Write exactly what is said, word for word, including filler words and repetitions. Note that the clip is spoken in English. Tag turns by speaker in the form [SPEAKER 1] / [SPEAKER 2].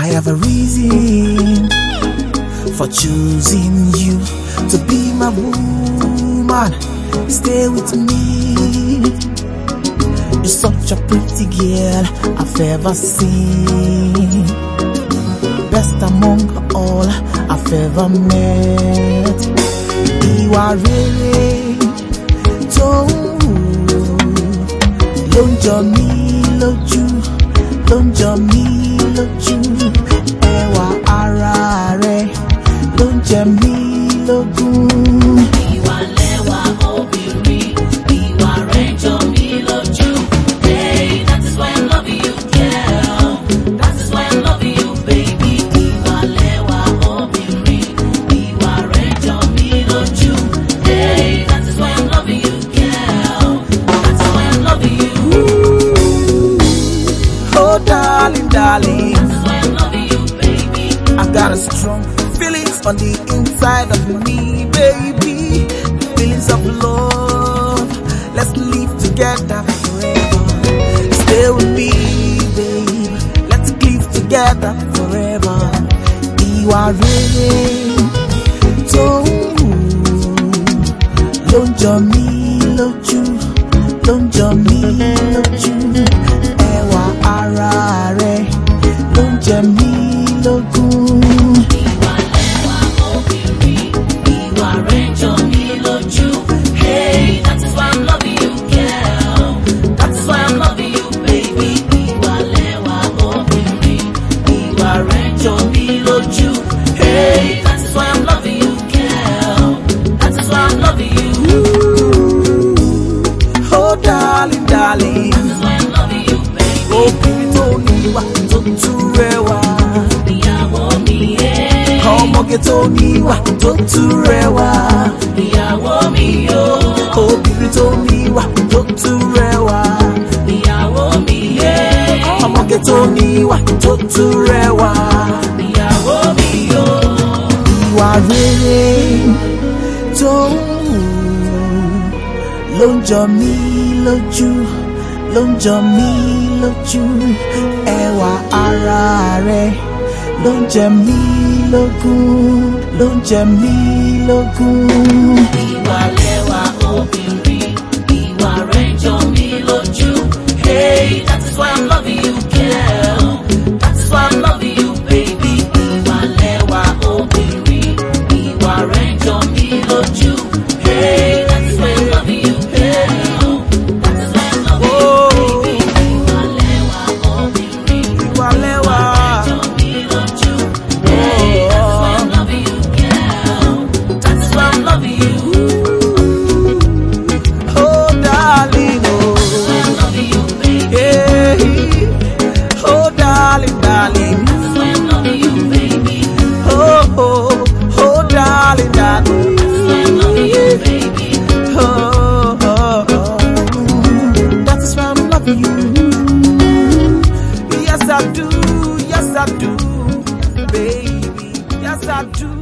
[SPEAKER 1] I have a reason for choosing you to be my woman. Stay with me. You're such a pretty girl I've ever seen, best among all I've ever met. Ìwà rere tó wù ló ń jọ mí lójú, ló ń jọ mí lójú. Ẹwà ara rẹ̀ ló ń jẹ mí lógún.
[SPEAKER 2] Ìwà lẹ́wà obìnrin, ìwà rẹ̀ jọ mí lójú. Hey, that is why I'm loving you, girl. That is why I'm loving you, baby. Ìwà lẹ́wà obìnrin, ìwà rẹ̀ jọ mí lójú. Hey, that is why I'm loving you, girl. That is why I'm loving you.
[SPEAKER 1] Oh, darling, darling,
[SPEAKER 2] That is why I'm loving you, baby.
[SPEAKER 1] I got a strong feelings on the inside of me, baby. Feelings of love. Let's live together forever. Stay with me, babe. Let's live together forever. Ìwà rere tó wù ló ń jọ mí lójú, ló ń jọ mí lójú. Ẹwà ara rẹ̀ ló ń jẹ mí lógún.
[SPEAKER 2] Ìwà lẹ́wà obìnrin, ìwà rẹ̀ jọ mí lójú. Hey, that is why I'm loving you, girl. That is why I'm loving you, baby. Ìwà lẹ́wà obìnrin, ìwà rẹ̀ jọ mí lójú. Hey, that is why I'm loving you, girl. That is why I'm loving you.
[SPEAKER 1] Oh, darling, darling,
[SPEAKER 2] That is why I'm loving you, baby.
[SPEAKER 1] obìnrin tó níwà tó tún rẹwà.
[SPEAKER 2] Ìyàwó mi, yeah.
[SPEAKER 1] Ọmọge tó níwà tó tún rẹwà.
[SPEAKER 2] Ìyàwó mi, yo.
[SPEAKER 1] Obìnrin tó níwà tó tún rẹwà.
[SPEAKER 2] Ìyàwó mi, yeah.
[SPEAKER 1] Ọmọge tó níwà tó tún rẹwà.
[SPEAKER 2] Ìyàwó mi, yo.
[SPEAKER 1] Ìwà rere tó wù ló ń jọ mí lójú, ló ń jọ mí lójú. Ẹwà ara rẹ̀ ló ń jẹ mí lógún, ló ń jẹ mí lógún.
[SPEAKER 2] Ìwà lẹ́wà obìnrin, ìwà rẹ̀ jọ mí lójú. Hey, that is why I'm loving you, girl. That is why I'm loving you, baby. Ìwà lẹ́wà obìnrin, ìwà rẹ̀ jọ mí lójú. Hey, that is why I'm loving you, girl. That is why I'm loving you, baby. Ìwà lẹ́wà obìnrin,
[SPEAKER 1] Ìwà lẹ́wà.
[SPEAKER 2] jọ mí lójú. Hey, that is why I'm loving you, girl. That is why I'm loving you.
[SPEAKER 1] Oh, darling, oh,
[SPEAKER 2] I'm loving you, baby.
[SPEAKER 1] yeah. Oh, darling, darling.
[SPEAKER 2] That's why I'm loving you, baby.
[SPEAKER 1] Oh, oh, oh, darling, darling.
[SPEAKER 2] That's why I'm loving you, baby.
[SPEAKER 1] Oh, oh, oh. That's why I'm loving you. Yes, I do. Yes, I do, baby. Yes, I do.